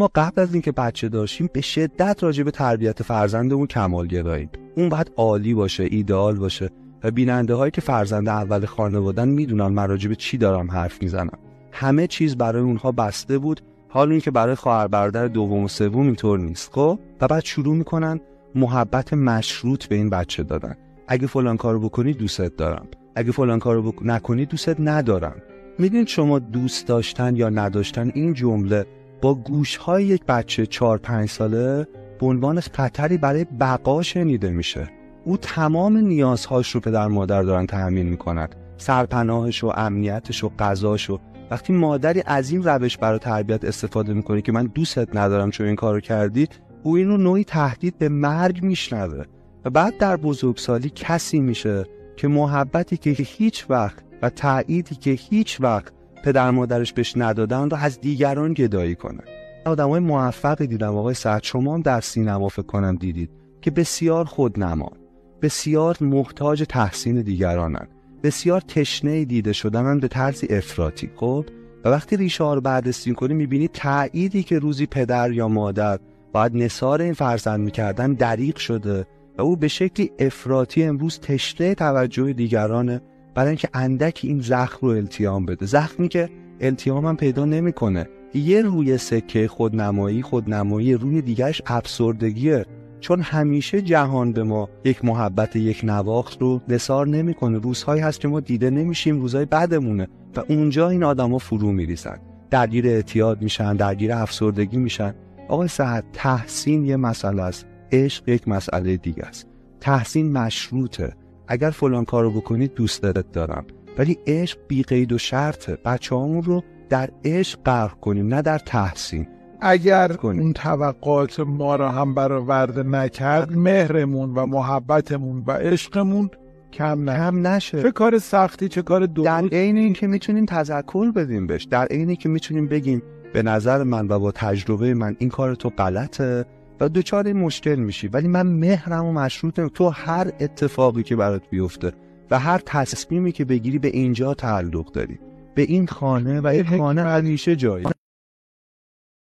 ما قبل از اینکه بچه داشتیم به شدت راجع به تربیت فرزندمون کمال‌گراییم. اون باید عالی باشه، ایدئال باشه. و بیننده هایی که فرزند اول خانواده‌ان میدونن من راجع به چی دارم حرف میزنم. همه چیز برای اونها بسته بود، حال این که برای خواهر برادر دوم و سوم اینطور نیست. خب و بعد شروع میکنن محبت مشروط به این بچه دادن. اگه فلان کارو بکنی دوستت دارم، اگه فلان کارو نکنی دوستت ندارم. میدونید شما دوست داشتن یا نداشتن این جمله با گوش‌های یک بچه 4-5 ساله به عنوان خطری برای بقا شنیده میشه. او تمام نیازهاش رو پدر مادر دارن تأمین میکنن، سرپناهش و امنیتش و غذاش. و وقتی مادری از این روش برای تربیت استفاده میکنه که من دوستت ندارم چون این کارو کردی، او اینو نوعی تهدید به مرگ میشنوه و بعد در بزرگسالی کسی میشه که محبتی که هیچ وقت و تأییدی که هیچ وقت پدر مادرش بهش ندادن رو از دیگران گدایی کنه. آدمای موفقی دیدم آقای سعد، شما هم در سینما فکر کنم دیدید که بسیار خودنما، بسیار محتاج تحسین دیگرانن، بسیار تشنه دیده شدنن به طرزی افراطی. خب و وقتی ریشه ها رو بررسی می‌کنی می‌بینی تأییدی که روزی پدر یا مادر باید نثار این فرزند می‌کردن دریغ شده و او به شکلی افراطی امروز تشنه توجه دیگرانه برای اینکه اندک این زخم رو التیام بده، زخمی که التیام هم پیدا نمی‌کنه. یه روی سکه خودنمایی روی دیگرش افسردگیه، چون همیشه جهان به ما یک محبت یک نواخت رو نثار نمی‌کنه. روزهایی هست که ما دیده نمیشیم، روزهای بعدمونه و اونجا این آدما فرو میریزن، درگیر اعتیاد میشن، درگیر افسردگی میشن. آقای سعد، تحسین یه مسئله است، عشق یک مسئله دیگه است. تحسین مشروطه، اگر فلان کارو بکنید دوستت دارم، ولی عشق بی قید و شرطه. بچه‌هامون رو در عشق غرق کنیم نه در تحسین. اگر اون توقعات ما را هم برآورده نکرد، مهرمون و محبتمون و عشقمون کم نشه. چه کار سختی، چه کار درست. در عین این که میتونیم تذکر بدیم بهش، در عین این که میتونیم بگیم به نظر من و با تجربه من این کار تو غلطه و دوچار این مشکل میشی، ولی من مهرم و مشروطم. تو هر اتفاقی که برات بیفته و هر تصمیمی که بگیری به اینجا تعلق داری، به این خانه و این خانه همیشه جایی.